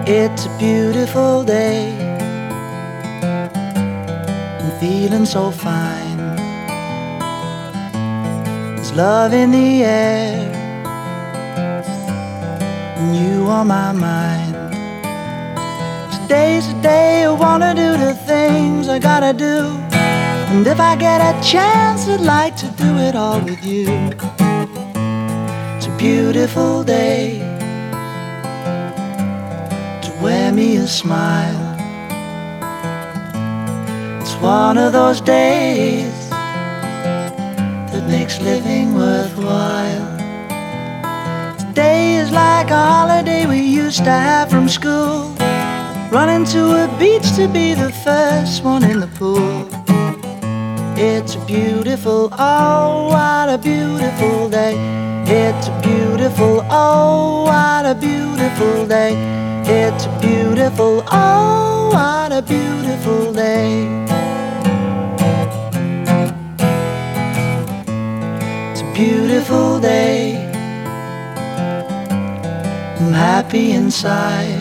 It's a beautiful day. I'm feeling so fine. There's love in the air, and you on my mind. Today's the day I wanna do the things I gotta do, and if I get a chance, I'd like to do it all with you. It's a beautiful day to wear me a smile. It's one of those days that makes living worthwhile. Today is like a holiday we used to have from school, running to a beach to be the first one in the pool. It's a beautiful, oh, what a beautiful day. It's a beautiful, oh, what a beautiful day. It's a beautiful, oh, what a beautiful day. It's a beautiful day. I'm happy inside.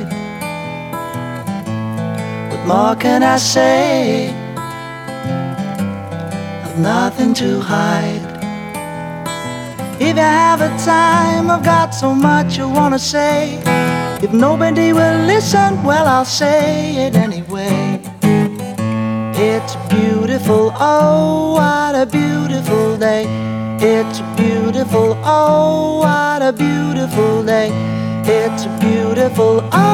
What more can I say? I've nothing to hide. If you have a time, I've got so much I wanna say. If nobody will listen, well, I'll say it anyway. It's a beautiful, oh, what a beautiful day. It's a beautiful, oh, what a beautiful day. It's a beautiful, oh.